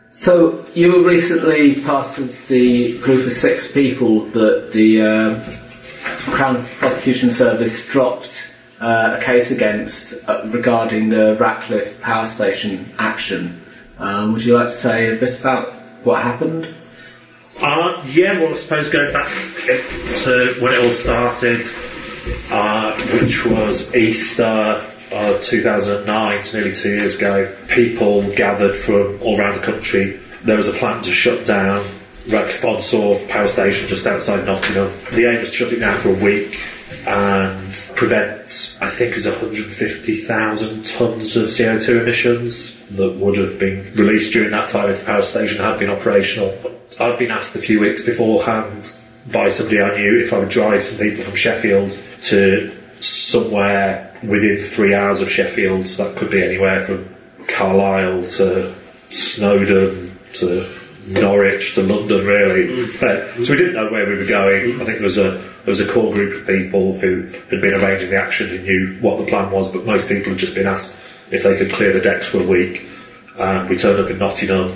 So you were recently part of the group of 6 people that the Crown Prosecution Service dropped a case against regarding the Ratcliffe Power Station action. Would you like to say a bit about what happened? I suppose going back to when it all started, which was Easter 2009, so nearly 2 years ago, people gathered from all around the country. There was a plan to shut down Ratcliffe-on-Soar Power Station just outside Nottingham. The aim was to shut it down for a week and prevent, I think it was 150,000 tonnes of CO2 emissions that would have been released during that time if the power station had been operational. I'd been asked a few weeks beforehand by somebody I knew if I would drive some people from Sheffield to somewhere within 3 hours of Sheffield. So that could be anywhere from Carlisle to Snowdon to Norwich to London, really. So we didn't know where we were going. I think there was a core group of people who had been arranging the action who knew what the plan was, but most people had just been asked if they could clear the decks for a week. We turned up in Nottingham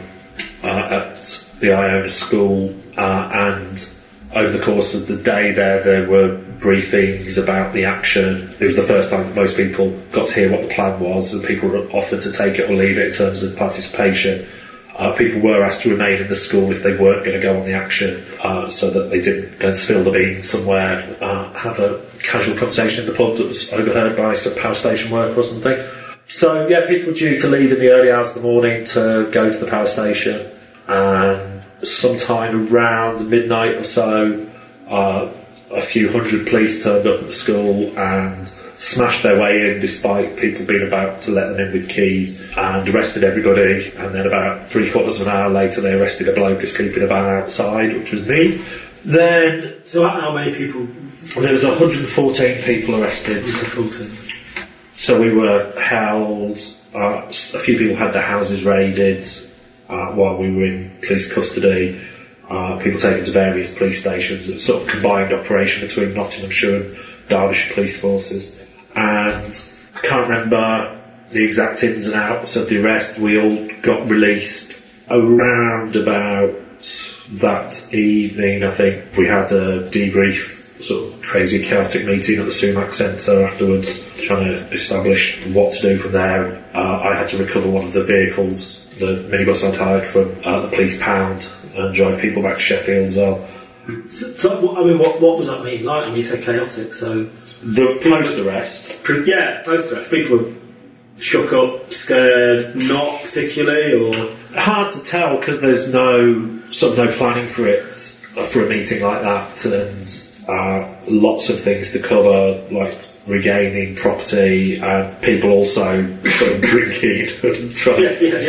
at the Iona School, and over the course of the day there were briefings about the action. It was the first time that most people got to hear what the plan was, and people were offered to take it or leave it in terms of participation. People were asked to remain in the school if they weren't going to go on the action, so that they didn't go and spill the beans somewhere, have a casual conversation in the pub that was overheard by some power station worker or something. So people were due to leave in the early hours of the morning to go to the power station, and sometime around midnight or so, a few hundred police turned up at the school and smashed their way in despite people being about to let them in with keys, and arrested everybody. And then about 3/4 of an hour later they arrested a bloke asleep in a van outside, which was me. Then... So how many people? There was 114 people arrested. 114. So we were held, a few people had their houses raided while we were in police custody. People taken to various police stations. It was sort of a combined operation between Nottinghamshire and Derbyshire police forces. And I can't remember the exact ins and outs of the arrest. We all got released around about that evening. I think we had a debrief, sort of crazy chaotic meeting at the Sumac Centre afterwards, trying to establish what to do from there. I had to recover one of the vehicles, the minibus I'd hired from the police pound, and drive people back to Sheffield as well. So I mean, what was that meeting like? I mean, you said chaotic, so... The post-arrest? Post-arrest. People were shook up, scared, not particularly, or... Hard to tell, because there's no planning for it, for a meeting like that, and lots of things to cover, like regaining property, and people also sort of drinking and trying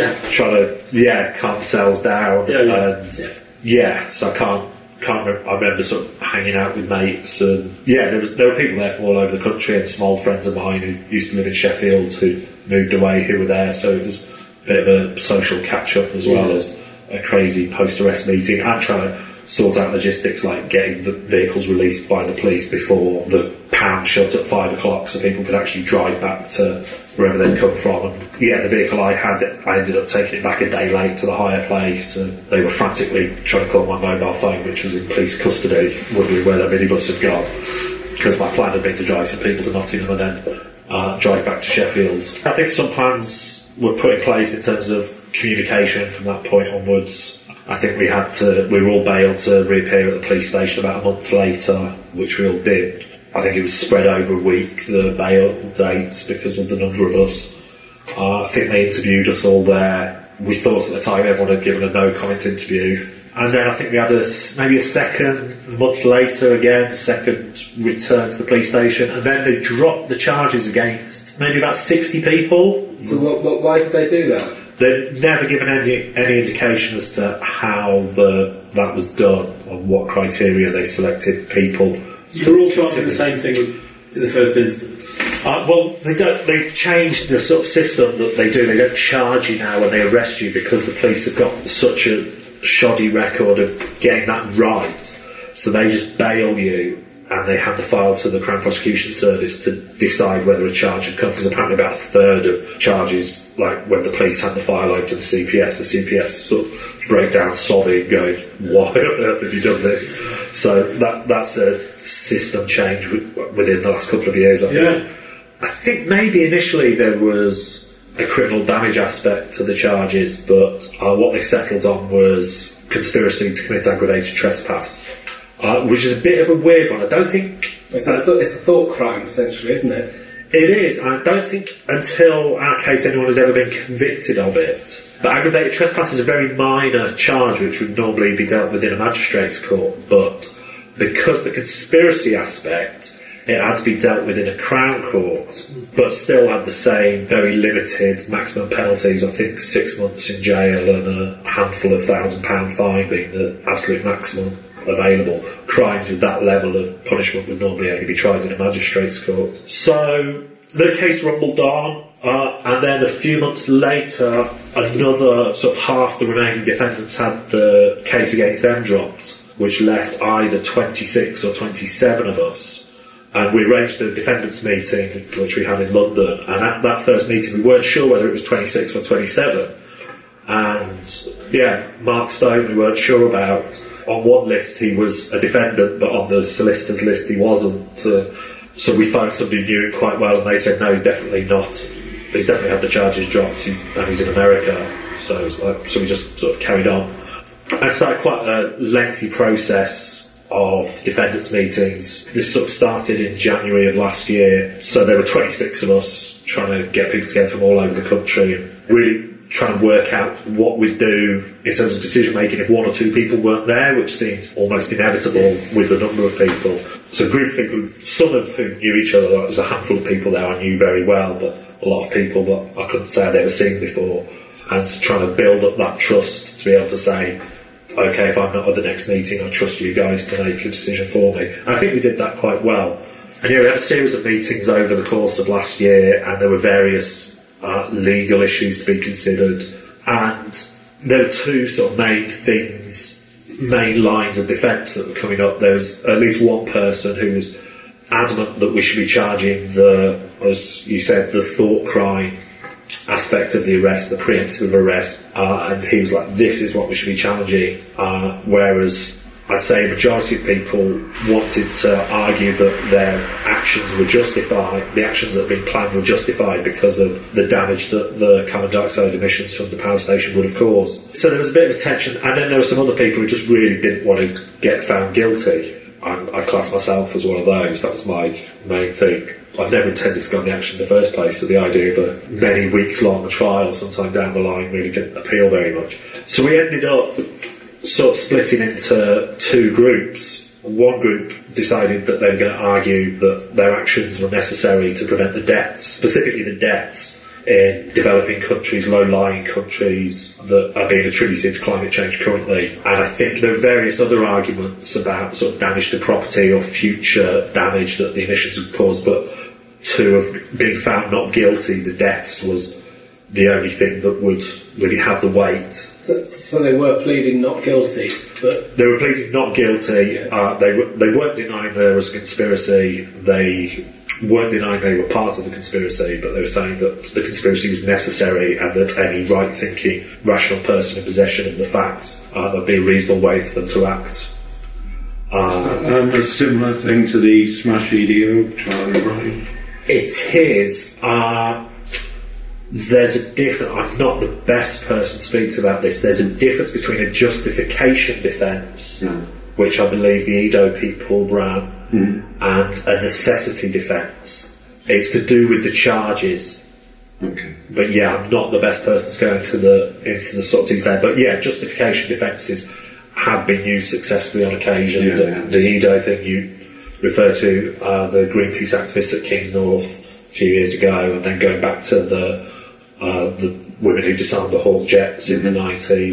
to calm themselves down. So I can't remember. I remember sort of hanging out with mates, and there were people there from all over the country, and some old friends of mine who used to live in Sheffield who moved away who were there, so it was a bit of a social catch-up as well as a crazy post-arrest meeting, and trying to sort out logistics like getting the vehicles released by the police before the pound shut at 5 o'clock so people could actually drive back to wherever they'd come from. And the vehicle I had, I ended up taking it back a day late to the hire place, and they were frantically trying to call my mobile phone, which was in police custody, wondering where their minibus had gone, because my plan had been to drive some people to Nottingham and then drive back to Sheffield. I think some plans were put in place in terms of communication from that point onwards. I think we were all bailed to reappear at the police station about a month later, which we all did. I think it was spread over a week, the bail dates, because of the number of us. I think they interviewed us all there. We thought at the time everyone had given a no-comment interview. And then I think we had maybe a second month later again, second return to the police station. And then they dropped the charges against maybe about 60 people. So why did they do that? They'd never given any indication as to how that was done, or what criteria they selected people. You're all charged with the same thing in the first instance? They've changed the sort of system that they do. They don't charge you now when they arrest you, because the police have got such a shoddy record of getting that right. So they just bail you, and they hand the file to the Crown Prosecution Service to decide whether a charge had come, because apparently about a third of charges, like when the police hand the file over to the CPS sort of break down sobbing, going, why on earth have you done this? So that's a system change within the last couple of years, I think. I think maybe initially there was a criminal damage aspect to the charges, but what they settled on was conspiracy to commit aggravated trespass, which is a bit of a weird one. I don't think... It's a thought crime, essentially, isn't it? It is. I don't think until our case anyone has ever been convicted of it. But aggravated trespass is a very minor charge which would normally be dealt with in a magistrate's court, but because the conspiracy aspect, it had to be dealt with in a Crown court, but still had the same very limited maximum penalties. I think 6 months in jail and a handful of £1,000 fine being the absolute maximum available. Crimes with that level of punishment would normally only be tried in a magistrate's court. So the case rumbled on, and then a few months later, another sort of half the remaining defendants had the case against them dropped, which left either 26 or 27 of us. And we arranged a defendants meeting, which we had in London, and at that first meeting we weren't sure whether it was 26 or 27. And yeah, Mark Stone we weren't sure about. On one list he was a defendant, but on the solicitor's list he wasn't. So we found somebody who knew him quite well, and they said no, he's definitely not. He's definitely had the charges dropped, and he's in America. So we just sort of carried on. And started quite a lengthy process of defendants meetings. This sort of started in January of last year, so there were 26 of us trying to get people together from all over the country and really trying to work out what we'd do in terms of decision making if one or two people weren't there, which seemed almost inevitable with the number of people. So a group of people, some of whom knew each other, there was a handful of people there I knew very well, but a lot of people that I couldn't say I'd ever seen before, and so trying to build up that trust to be able to say, okay, if I'm not at the next meeting, I trust you guys to make a decision for me. And I think we did that quite well. And yeah, we had a series of meetings over the course of last year, and there were various legal issues to be considered. And there were two sort of main lines of defence that were coming up. There was at least one person who was adamant that we should be charging as you said, the thought crime aspect of the arrest, the preemptive arrest, and he was like, this is what we should be challenging, whereas I'd say a majority of people wanted to argue that their actions were justified, the actions that had been planned were justified because of the damage that the carbon dioxide emissions from the power station would have caused. So there was a bit of a tension, and then there were some other people who just really didn't want to get found guilty. I class myself as one of those. That was my main thing. I never intended to go on the action in the first place, so the idea of a many weeks long trial sometime down the line really didn't appeal very much. So we ended up sort of splitting into two groups. One group decided that they were going to argue that their actions were necessary to prevent the deaths, specifically the deaths in developing countries, low-lying countries that are being attributed to climate change currently. And I think there are various other arguments about sort of damage to property or future damage that the emissions would cause, but to have been found not guilty, the deaths was the only thing that would really have the weight. So they were pleading not guilty, but... They were pleading not guilty. They weren't denying there was a conspiracy. They weren't denying they were part of the conspiracy, but they were saying that the conspiracy was necessary and that any right-thinking, rational person in possession of the facts, there'd be a reasonable way for them to act. A similar thing to the Smash EDO trial, right? It is. There's a difference. I'm not the best person to speak to about this. There's a difference between a justification defence, which I believe the EDO people ran, and a necessity defence. It's to do with the charges. Okay. But yeah, I'm not the best person to go into the subtleties there. But yeah, justification defences have been used successfully on occasion. The EDO thing you refer to, the Greenpeace activists at Kings North a few years ago, and then going back to the women who disarmed the Hawk jets in the 90s.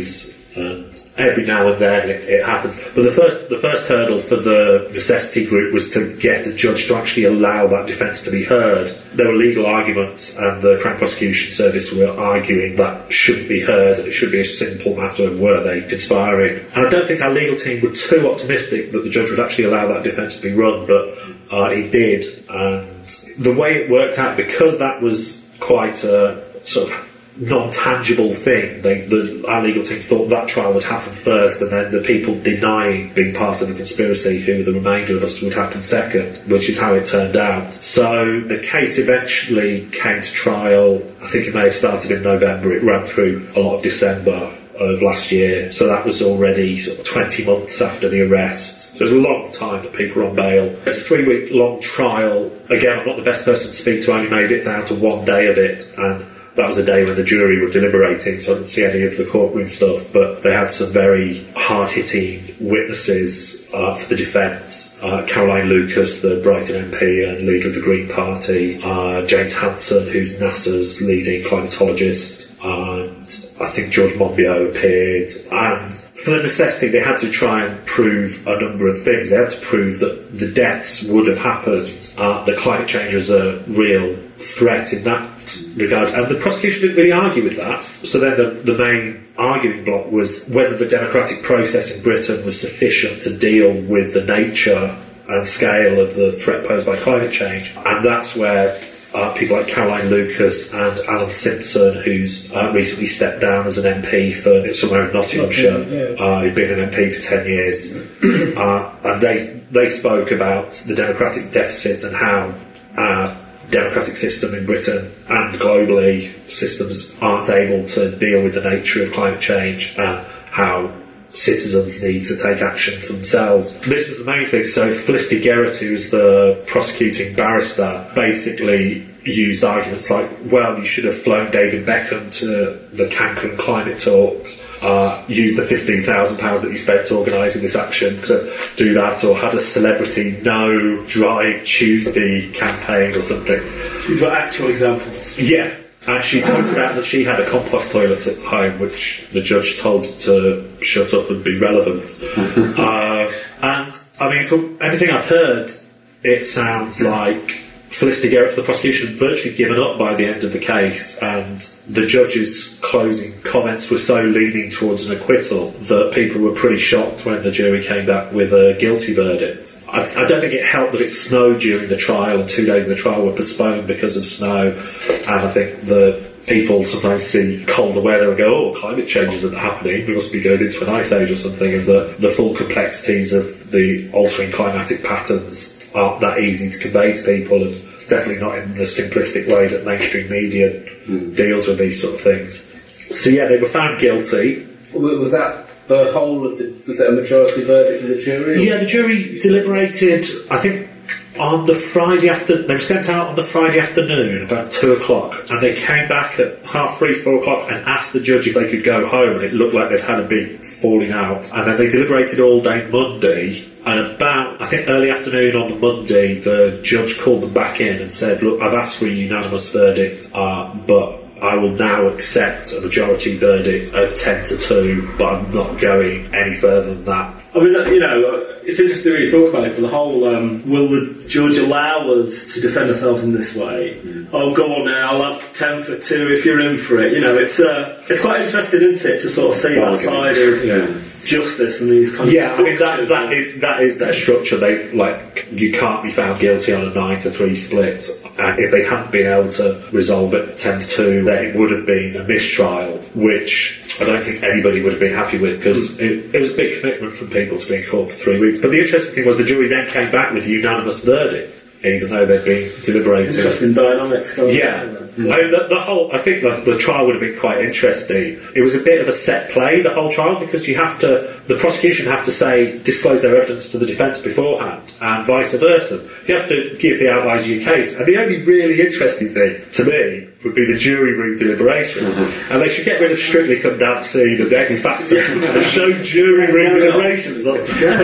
And every now and then it happens. But the first hurdle for the necessity group was to get a judge to actually allow that defence to be heard. There were legal arguments, and the Crown Prosecution Service were arguing that shouldn't be heard, and it should be a simple matter of were they conspiring. And I don't think our legal team were too optimistic that the judge would actually allow that defence to be run, but he did. And the way it worked out, because that was quite a sort of non-tangible thing, our legal team thought that trial would happen first, and then the people denying being part of the conspiracy, who were the remainder of us, would happen second, which is how it turned out. So the case eventually came to trial. I think it may have started in November. It ran through a lot of December of last year, so that was already sort of 20 months after the arrest. So it was a long time for people on bail. It's a 3-week long trial. Again, I'm not the best person to speak to. I only made it down to one day of it, and that was a day when the jury were deliberating, so I didn't see any of the courtroom stuff, but they had some very hard-hitting witnesses for the defence. Caroline Lucas, the Brighton MP and leader of the Green Party, James Hansen, who's NASA's leading climatologist, and I think George Monbiot appeared. And for the necessity, they had to try and prove a number of things. They had to prove that the deaths would have happened, that climate change is a real threat in that regard, and the prosecution didn't really argue with that. So then the main arguing block was whether the democratic process in Britain was sufficient to deal with the nature and scale of the threat posed by climate change, and that's where people like Caroline Lucas and Alan Simpson, who's recently stepped down as an MP for somewhere in Nottinghamshire. He'd been an MP for 10 years, and they spoke about the democratic deficit and how our democratic system in Britain and globally, systems aren't able to deal with the nature of climate change and how citizens need to take action for themselves. This was the main thing. So Felicity Garrett, who's the prosecuting barrister, basically used arguments like, well, you should have flown David Beckham to the Cancun climate talks, used the £15,000 that you spent organising this action to do that, or had a celebrity no Drive Tuesday campaign or something. These were actual examples. Yeah. And she talked about that she had a compost toilet at home, which the judge told to shut up and be relevant. And, I mean, from everything I've heard, it sounds like Felicity Garrett for the prosecution virtually given up by the end of the case, and the judge's closing comments were so leaning towards an acquittal that people were pretty shocked when the jury came back with a guilty verdict. I don't think it helped that it snowed during the trial, and 2 days of the trial were postponed because of snow, and I think the people sometimes see colder weather and go, oh, climate change isn't happening, we must be going into an ice age or something, and the full complexities of the altering climatic patterns aren't that easy to convey to people, and definitely not in the simplistic way that mainstream media deals with these sort of things. So yeah, they were found guilty. Was that the whole of the... Was that a majority verdict of the jury? Yeah, the jury deliberated, I think, on the Friday after... They were sent out on the Friday afternoon, about 2 o'clock, and they came back at 3:30, 4 o'clock and asked the judge if they could go home, and it looked like they'd had a big falling out. And then they deliberated all day Monday, and about, I think, early afternoon on the Monday, the judge called them back in and said, look, I've asked for a unanimous verdict, but I will now accept a majority verdict of 10-2, but I'm not going any further than that. I mean, you know, it's interesting when you talk about it, but the whole, will the judge allow us to defend ourselves in this way? Oh, go on now, I'll have 10 for 2 if you're in for it. You know, it's quite interesting, isn't it, to sort of see that side of justice and these kind of... Yeah, I mean, that is their structure. They, like, you can't be found guilty on a 9-3 split. And if they hadn't been able to resolve it 10-2, then it would have been a mistrial, which I don't think anybody would have been happy with, because it was a big commitment from people to be in court for 3 weeks. But the interesting thing was the jury then came back with a unanimous verdict, even though they'd been deliberating. Interesting dynamics going on. I mean, I think the trial would have been quite interesting. It was a bit of a set play, the whole trial, because the prosecution have to disclose their evidence to the defence beforehand, and vice versa. You have to give the outline of your case. And the only really interesting thing, to me, would be the jury room deliberations. And they should get rid of Strictly Come Dancing and the X Factor and show jury room deliberations on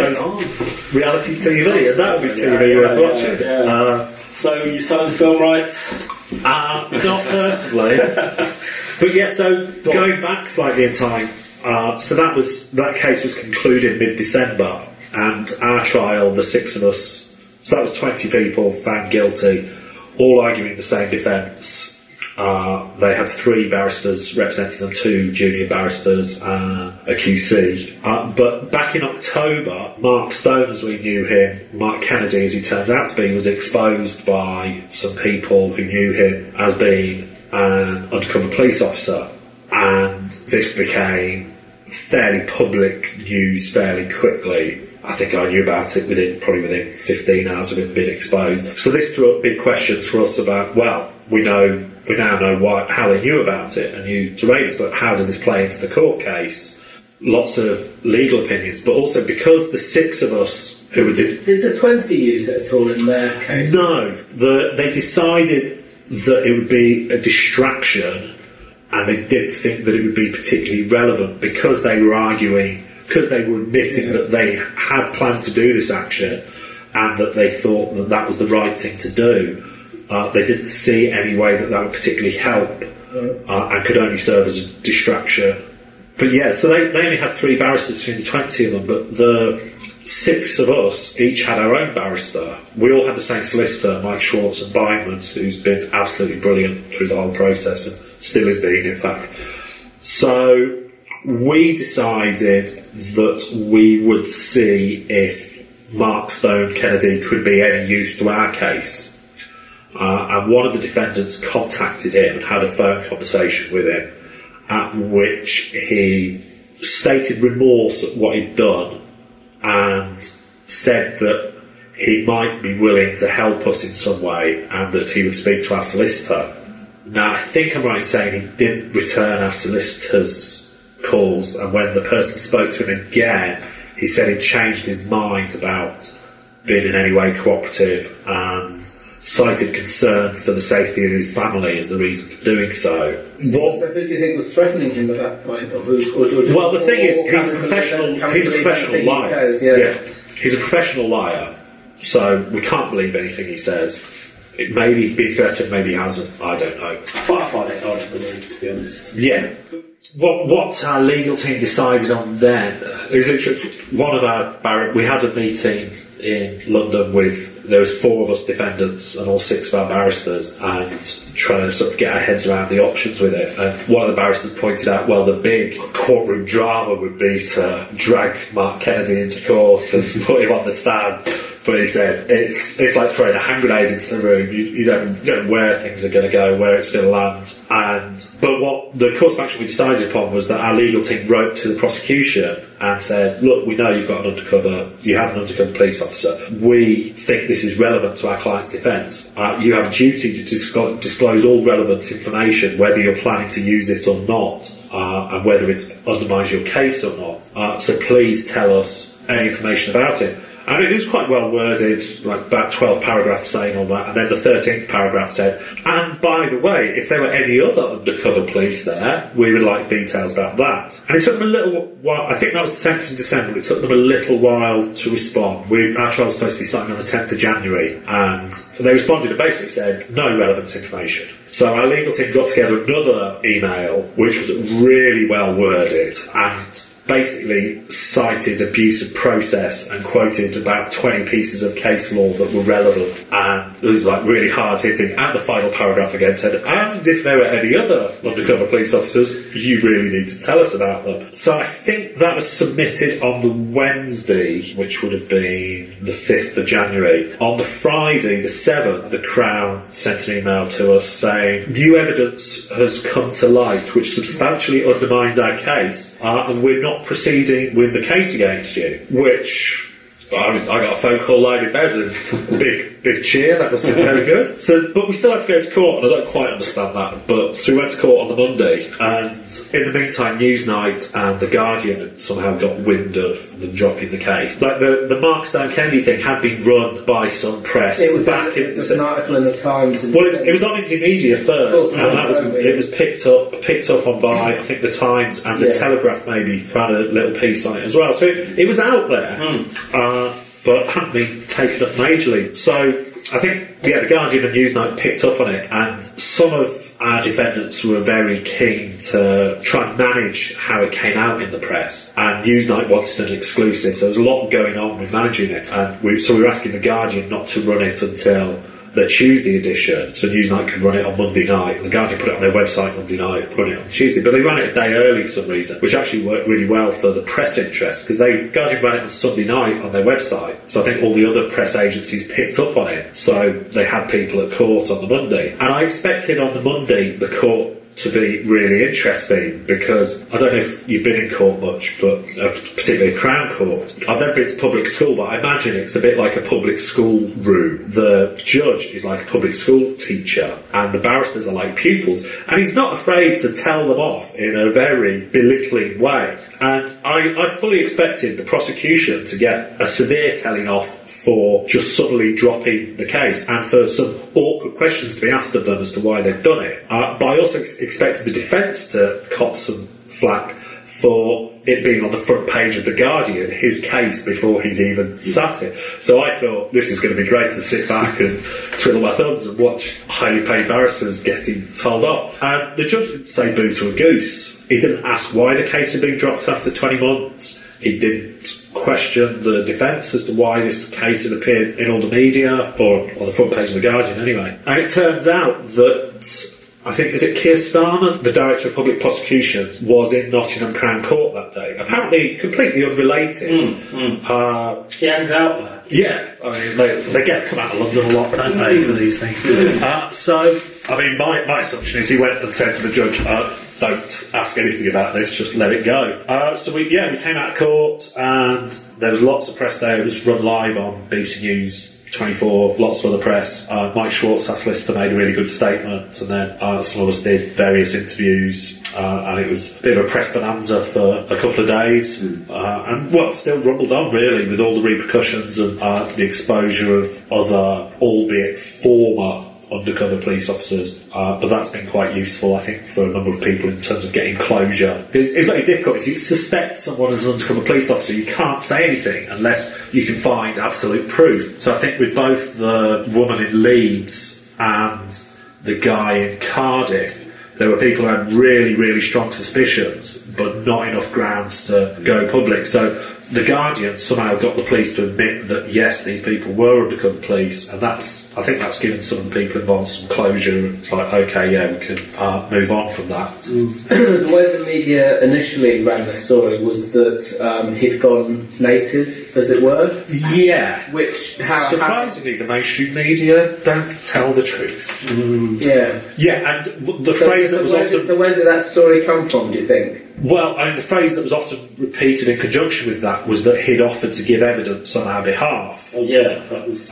reality TV, and that would be TV worth watching. So you're selling film rights? Not personally. But yeah, so going back slightly in time, So that case was concluded mid-December, and our trial, the 6 of us, so that was 20 people found guilty, all arguing the same defence. They have 3 barristers representing them, 2 junior barristers and a QC. But back in October, Mark Stone, as we knew him, Mark Kennedy, as he turns out to be, was exposed by some people who knew him as being an undercover police officer. And this became fairly public news fairly quickly. I think I knew about it probably within 15 hours of it being exposed. So this threw up big questions for us about, well, we now know how they knew about it and knew to raise, but how does this play into the court case? Lots of legal opinions, but also because the 6 of us who were... Did the 20 use it at all in their case? No. They decided that it would be a distraction, and they didn't think that it would be particularly relevant because they were arguing, because they were admitting that they had planned to do this action and that they thought that that was the right thing to do. They didn't see any way that would particularly help and could only serve as a distraction. But yeah, so they only had 3 barristers between the 20 of them, but the 6 of us each had our own barrister. We all had the same solicitor, Mike Schwartz and Bindmans, who's been absolutely brilliant through the whole process and still is being, in fact. So we decided that we would see if Mark Stone Kennedy could be any use to our case. And one of the defendants contacted him and had a phone conversation with him, at which he stated remorse at what he'd done and said that he might be willing to help us in some way and that he would speak to our solicitor. Now, I think I'm right in saying he didn't return our solicitor's calls, and when the person spoke to him again, he said he'd changed his mind about being in any way cooperative and cited concern for the safety of his family as the reason for doing so. So who do you think was threatening him at that point? Well, the thing is, he's a professional liar. He's a professional liar, so we can't believe anything he says. It maybe he's been threatened, maybe he hasn't, I don't know. I find it hard to believe, to be honest. Yeah. What our legal team decided on then is we had a meeting in London there was 4 of us defendants and all 6 of our barristers, and trying to sort of get our heads around the options with it. And one of the barristers pointed out, well, the big courtroom drama would be to drag Mark Kennedy into court and put him on the stand. But he said it's like throwing a hand grenade into the room. You don't know where things are going to go, where it's going to land. But what the course of action we decided upon was that our legal team wrote to the prosecution and said, look, we know you have an undercover police officer. We think this is relevant to our client's defence. You have a duty to disclose all relevant information, whether you're planning to use it or not, and whether it undermines your case or not. So please tell us any information about it. And it was quite well worded, like about 12 paragraphs saying all that, and then the 13th paragraph said, and by the way, if there were any other undercover police there, we would like details about that. And it took them a little while, I think that was the 10th of December, it took them a little while to respond. Our trial was supposed to be starting on the 10th of January, and they responded and basically said, no relevant information. So our legal team got together another email, which was really well worded, and basically cited abuse of process and quoted about 20 pieces of case law that were relevant, and it was like really hard hitting. And the final paragraph again said, and if there were any other undercover police officers, you really need to tell us about them. So I think that was submitted on the Wednesday, which would have been the 5th of January. On the Friday, the 7th, the Crown sent an email to us saying, new evidence has come to light which substantially undermines our case, and we're not proceeding with the case against you. Which I got a phone call lying in bed and big cheer. That was very good. But we still had to go to court, and I don't quite understand that. But so we went to court on the Monday, and in the meantime, Newsnight and The Guardian somehow got wind of them dropping the case. Like the Mark Stone Kennedy thing had been run by some press. It was back in an article in the Times. Well, it was on Indymedia first, and it was picked up on by I think the Times and the Telegraph maybe ran a little piece on it as well. So it was out there. But hadn't been taken up majorly. So I think, The Guardian and Newsnight picked up on it, and some of our defendants were very keen to try and manage how it came out in the press, and Newsnight wanted an exclusive, so there was a lot going on with managing it, and so we were asking The Guardian not to run it until the Tuesday edition, so Newsnight could run it on Monday night. The Guardian put it on their website Monday night, run it on Tuesday, but they ran it a day early for some reason, which actually worked really well for the press interest, because Guardian ran it on Sunday night on their website, so I think all the other press agencies picked up on it, so they had people at court on the Monday. And I expected on the Monday the court to be really interesting, because I don't know if you've been in court much, but particularly Crown Court. I've never been to public school, but I imagine it's a bit like a public school room. The judge is like a public school teacher, and the barristers are like pupils, and he's not afraid to tell them off in a very belittling way. And I fully expected the prosecution to get a severe telling off for just suddenly dropping the case, and for some awkward questions to be asked of them as to why they've done it. But I also expected the defence to cop some flack for it being on the front page of The Guardian, his case, before he's even sat it. So I thought this is going to be great to sit back and twiddle my thumbs and watch highly paid barristers getting told off. And the judge didn't say boo to a goose. He didn't ask why the case had been dropped after 20 months. He didn't question the defence as to why this case had appeared in all the media, or on the front page of The Guardian anyway. And it turns out that, I think, is it Keir Starmer, the Director of Public Prosecutions, was in Nottingham Crown Court that day. Apparently completely unrelated. He hangs out there. Yeah, I mean, they come out of London a lot, don't they, for these things. So, I mean, my assumption is he went and said to the judge, don't ask anything about this, just let it go. So we came out of court, and there was lots of press there. It was run live on BBC News 24, lots of other press. Mike Schwartz, our solicitor, made a really good statement, and then some of us did various interviews, and it was a bit of a press bonanza for a couple of days. And still rumbled on really, with all the repercussions and the exposure of other, albeit former, undercover police officers, but that's been quite useful, I think, for a number of people in terms of getting closure. It's very difficult. If you suspect someone as an undercover police officer, you can't say anything unless you can find absolute proof. So I think with both the woman in Leeds and the guy in Cardiff, there were people who had really, really strong suspicions, but not enough grounds to go public. So The Guardian somehow got the police to admit that, yes, these people were undercover police, and I think that's given some of the people involved some closure. It's like, okay, yeah, we can move on from that. The way the media initially ran the story was that he'd gone native, as it were. Yeah. Surprisingly, the mainstream media don't tell the truth. Yeah. Yeah, and the phrase that was often... So where did that story come from, do you think? Well, I mean, the phrase that was often repeated in conjunction with that was that he'd offered to give evidence on our behalf. Oh yeah, that was...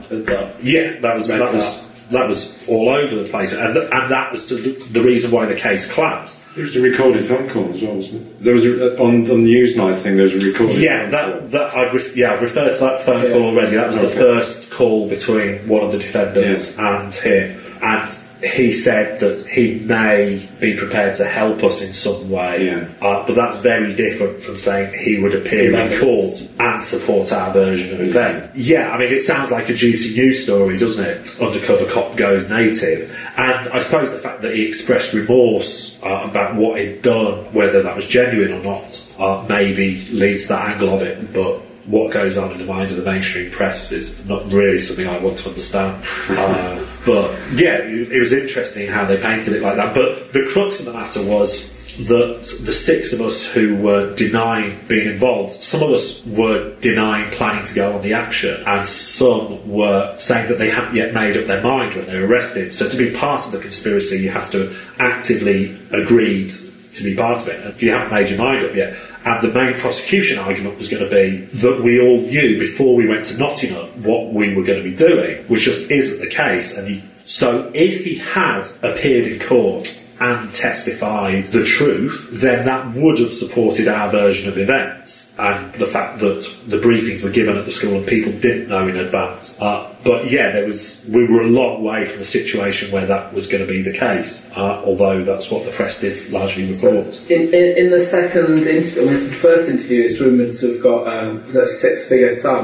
that was all over the place, and that was the reason why the case collapsed. There was a recorded phone call as well, wasn't it? There was on the Newsnight thing. There was a recorded. I've referred to that phone call already. That was the first call between one of the defendants and him, and he said that he may be prepared to help us in some way, but that's very different from saying he would appear in court and support our version of event. Yeah, I mean, it sounds like a juicy news story, doesn't it? Undercover cop goes native. And I suppose the fact that he expressed remorse about what he'd done, whether that was genuine or not, maybe leads to that angle of it, but what goes on in the mind of the mainstream press is not really something I want to understand. But yeah, it was interesting how they painted it like that. But the crux of the matter was that the six of us who were denying being involved, some of us were denying planning to go on the action, and some were saying that they hadn't yet made up their mind when they were arrested. So to be part of the conspiracy, you have to have actively agreed to be part of it. If you haven't made your mind up yet. And the main prosecution argument was going to be that we all knew before we went to Nottingham what we were going to be doing, which just isn't the case. So if he had appeared in court and testified the truth, then that would have supported our version of events. And the fact that the briefings were given at the school and people didn't know in advance. But yeah, we were a long way from a situation where that was going to be the case, although that's what the press did largely report. In the second interview, the first interview, it's rumoured to have got was a six-figure sum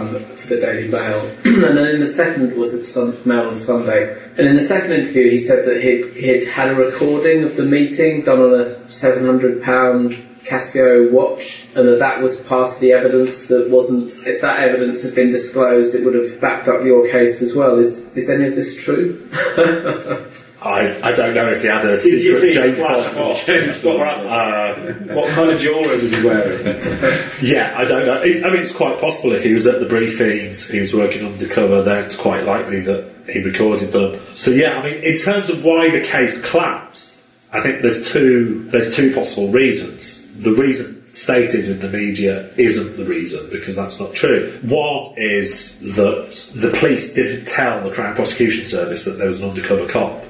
for the Daily Mail. And then in the second, was it Mail on Sunday? And in the second interview, he said that he'd had a recording of the meeting done on a £700 Casio watch, and that was part of the evidence that wasn't. If that evidence had been disclosed, it would have backed up your case as well. Is any of this true? I don't know if he had a Did you see secret James flash Bond. James Bond? What kind of jewellery was he wearing? Yeah, I don't know. It's quite possible if he was at the briefings, he was working undercover, then it's quite likely that he recorded them. So yeah, I mean, in terms of why the case collapsed, I think there's two possible reasons. The reason stated in the media isn't the reason, because that's not true. One is that the police didn't tell the Crown Prosecution Service that there was an undercover cop.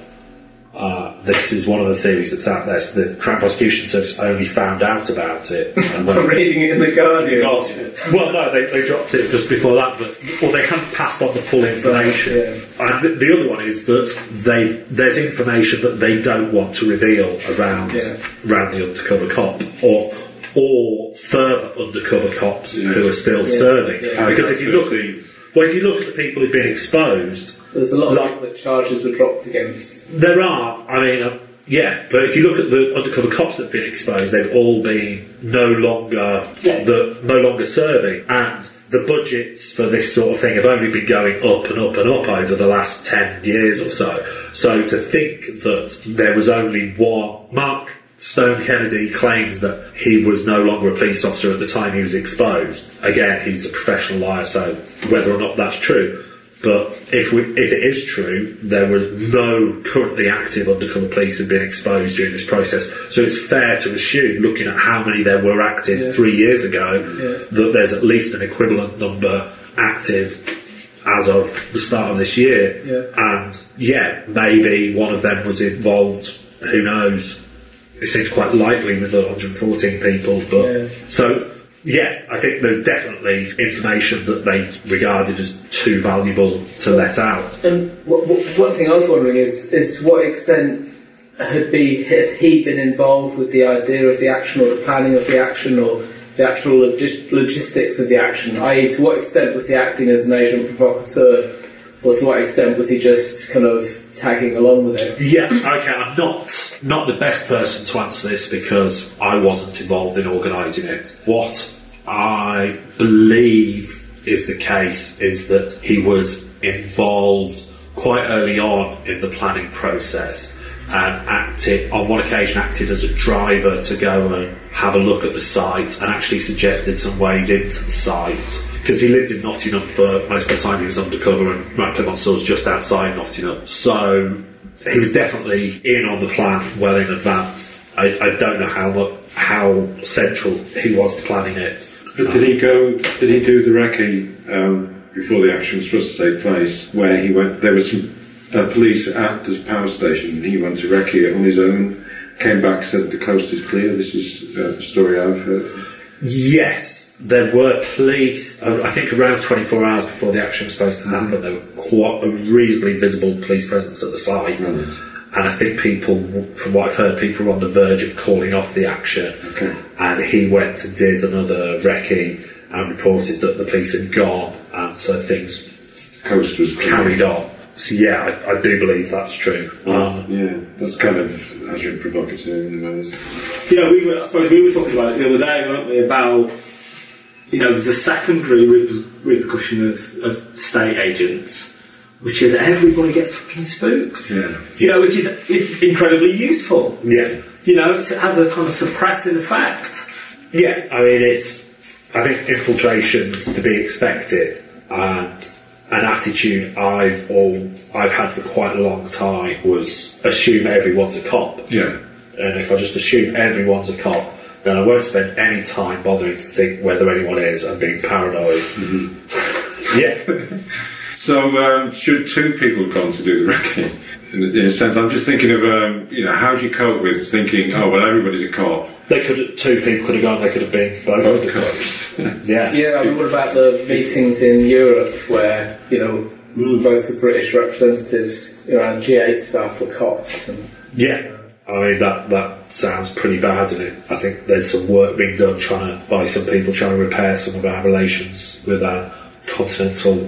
This is one of the theories that's out there. So the Crown Prosecution Service only found out about it. I'm reading it in the Guardian. Well, no, they dropped it just before that, or they hadn't passed on the full information. Yeah. And the other one is that there's information that they don't want to reveal around the undercover cop, or further undercover cops who are still serving. Yeah. Because if you look at the people who've been exposed, there's a lot of people that charges were dropped against. There are, but if you look at the undercover cops that have been exposed, they've all been no longer serving, and the budgets for this sort of thing have only been going up and up and up over the last 10 years or so. So to think that there was only one, Mark Stone Kennedy claims that he was no longer a police officer at the time he was exposed. Again, he's a professional liar, so whether or not that's true. But if it is true, there were no currently active undercover police who had been exposed during this process. So it's fair to assume, looking at how many there were active 3 years ago, that there's at least an equivalent number active as of the start of this year. Yeah. And maybe one of them was involved. Who knows? It seems quite likely with 114 people. But so. Yeah, I think there's definitely information that they regarded as too valuable to let out. And one thing I was wondering is to what extent had he been involved with the idea of the action, or the planning of the action, or the actual logistics of the action? I.e., to what extent was he acting as an agent provocateur, or to what extent was he just kind of tagging along with it? Yeah, okay, I'm not the best person to answer this because I wasn't involved in organising it. What I believe is the case is that he was involved quite early on in the planning process, and on one occasion acted as a driver to go and have a look at the site, and actually suggested some ways into the site, because he lived in Nottingham for most of the time he was undercover, and Ratcliffe-on-Soar was just outside Nottingham. So he was definitely in on the plan well in advance. I don't know how central he was to planning it. But did he do the recce before the action was supposed to take place, where he went, there was some police at the power station, and he went to recce it on his own, came back, said the coast is clear? This is a story I've heard. Yes, there were police, I think around 24 hours before the action was supposed to happen, there were quite a reasonably visible police presence at the site. And I think people, from what I've heard, people were on the verge of calling off the action. Okay. And he went and did another recce and reported that the police had gone, and so things coast was carried on. So yeah, I do believe that's true. That's kind of agent provocateur in a way. I suppose we were talking about it the other day, weren't we, about, there's a secondary repercussion of state agents, which is everybody gets fucking spooked. Yeah. Which is incredibly useful. Yeah. It has a kind of suppressing effect. Yeah, I mean, I think infiltration's to be expected, and an attitude I've had for quite a long time was assume everyone's a cop. Yeah. And if I just assume everyone's a cop, then I won't spend any time bothering to think whether anyone is and being paranoid. Mm-hmm. Yeah. So, should two people have gone to do the recce? In a sense, I'm just thinking of, how do you cope with thinking, everybody's a cop? Two people could have gone, they could have been both cops. Yeah. Yeah, I mean, what about the meetings in Europe where, most of the British representatives around G8 staff were cops? Yeah. I mean, that sounds pretty bad, isn't it? I think there's some work being done by some people trying to repair some of our relations with our continental.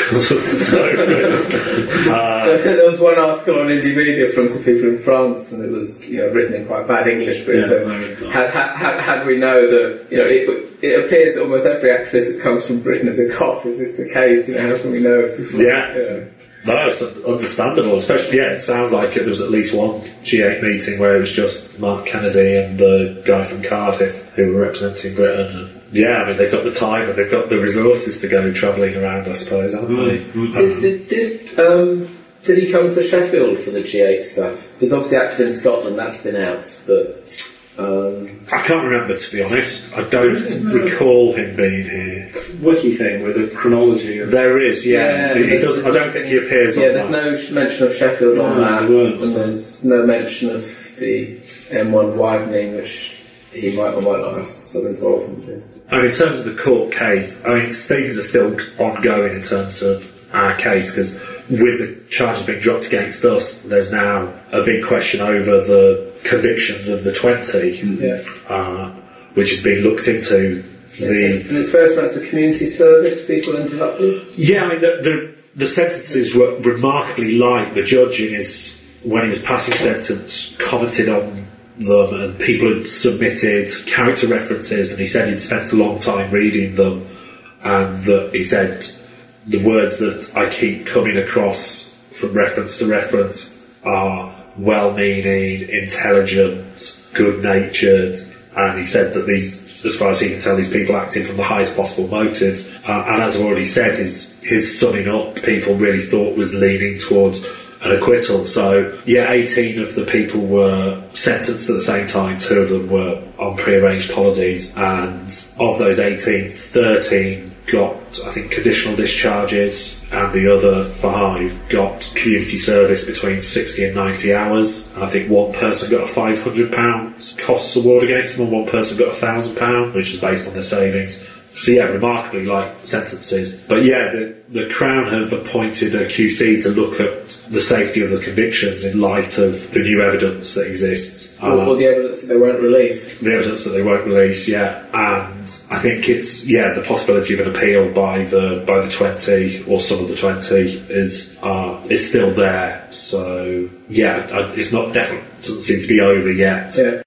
There was one article on Indymedia from some people in France, and it was written in quite bad English, but how do we know that it appears that almost every actress that comes from Britain is a cop? Is this the case? How can we know if people? No, it's understandable, especially, it sounds like there was at least one G8 meeting where it was just Mark Kennedy and the guy from Cardiff who were representing Britain. And, they've got the time and they've got the resources to go travelling around, I suppose, haven't they? Did he come to Sheffield for the G8 stuff? Because obviously active in Scotland, that's been out, but... I can't remember, to be honest. I don't recall him being here. Wiki thing with a chronology. There is, Yeah, He doesn't, I don't think he appears on there's that. no mention of Sheffield on that, and there's no mention of the M1 widening, which he might or might not have some involvement in. In terms of the court case, things are still ongoing in terms of our case, because with the charges being dropped against us, there's now a big question over the convictions of the 20, which is being looked into. And it's first amounts of community service people ended up with? The sentences were remarkably light. The judge, when he was passing sentence, commented on them, and people had submitted character references, and he said he'd spent a long time reading them, and that he said the words that I keep coming across from reference to reference are well-meaning, intelligent, good-natured, and he said that these, as far as he can tell, these people acted from the highest possible motives, and as I've already said, his summing up, people really thought was leaning towards an acquittal. So 18 of the people were sentenced at the same time. 2 of them were on pre-arranged holidays, and of those 18, 13 got, I think, conditional discharges, and the other 5 got community service between 60 and 90 hours, and I think one person got a £500 costs award against them, and one person got £1,000, which is based on their savings. So remarkably light sentences. But the Crown have appointed a QC to look at the safety of the convictions in light of the new evidence that exists. Or the evidence that they won't release. The evidence that they won't release, and I think it's the possibility of an appeal by the 20 or some of the 20 is still there. So it's not definitely, doesn't seem to be over yet.